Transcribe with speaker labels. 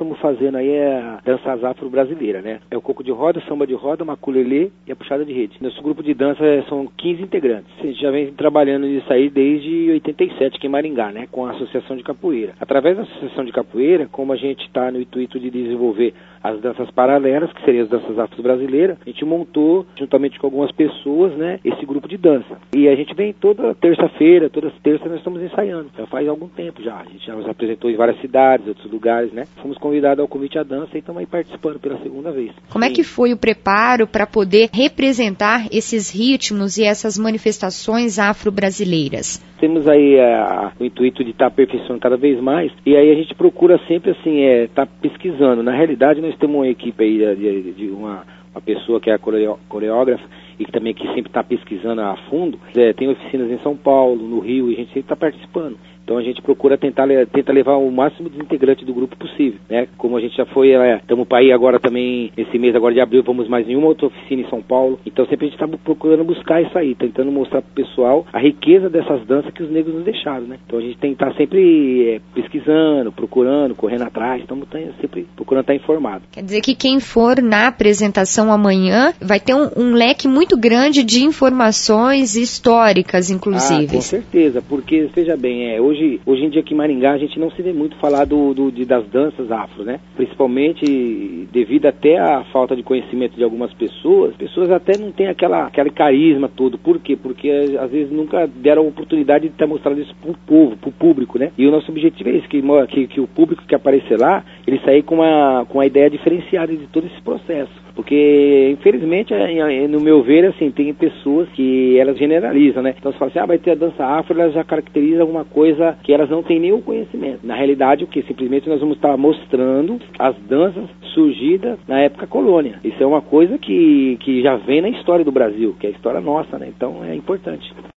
Speaker 1: estamos fazendo aí é a dança afro-brasileira, né? É o coco de roda, samba de roda, maculelê e a puxada de rede. Nosso grupo de dança são 15 integrantes. A gente já vem trabalhando nisso aí desde 87 aqui em Maringá, né? Com a Associação de Capoeira. Através da Associação de Capoeira, como a gente está no intuito de desenvolver as danças paralelas, que seriam as danças afro-brasileiras, a gente montou, juntamente com algumas pessoas, né, esse grupo de dança. E a gente vem toda terça-feira, todas as terças nós estamos ensaiando. Já faz algum tempo já. A gente já nos apresentou em várias cidades, outros lugares, né? Fomos convidados ao convite à dança e estamos aí participando pela segunda vez.
Speaker 2: Como é que foi o preparo para poder representar esses ritmos e essas manifestações afro-brasileiras?
Speaker 1: Temos aí o intuito de estar aperfeiçoando cada vez mais, e aí a gente procura sempre assim, estar pesquisando. Na realidade, nós temos uma equipe aí de uma pessoa que é a coreógrafa e que também que sempre está pesquisando a fundo. Tem oficinas em São Paulo, no Rio, e a gente sempre está participando. Então a gente procura tenta levar o máximo de integrantes do grupo possível, né? Como a gente já foi, estamos para ir agora também, esse mês agora de abril, vamos mais em uma outra oficina em São Paulo. Então sempre a gente está procurando buscar isso aí, tentando mostrar para o pessoal a riqueza dessas danças que os negros nos deixaram, né? Então a gente tem que estar sempre pesquisando, procurando, correndo atrás, estamos sempre procurando estar informado.
Speaker 2: Quer dizer que quem for na apresentação amanhã vai ter um leque muito grande de informações históricas, inclusive.
Speaker 1: Com certeza, porque, veja bem, hoje em dia aqui em Maringá a gente não se vê muito falar das danças afro, né? Principalmente devido até à falta de conhecimento de algumas pessoas. Pessoas até não têm aquele carisma todo. Por quê? Porque às vezes nunca deram a oportunidade de estar mostrando isso pro povo, pro público, né? E o nosso objetivo é esse, que o público que aparecer lá, ele sair com uma ideia diferenciada de todo esse processo. Porque, infelizmente, no meu ver, assim, tem pessoas que elas generalizam, né? Então, você fala assim, vai ter a dança afro, ela já caracteriza alguma coisa que elas não têm nenhum conhecimento. Na realidade, o que? Simplesmente nós vamos estar mostrando as danças surgidas na época colônia. Isso é uma coisa que já vem na história do Brasil, que é a história nossa, né? Então, é importante.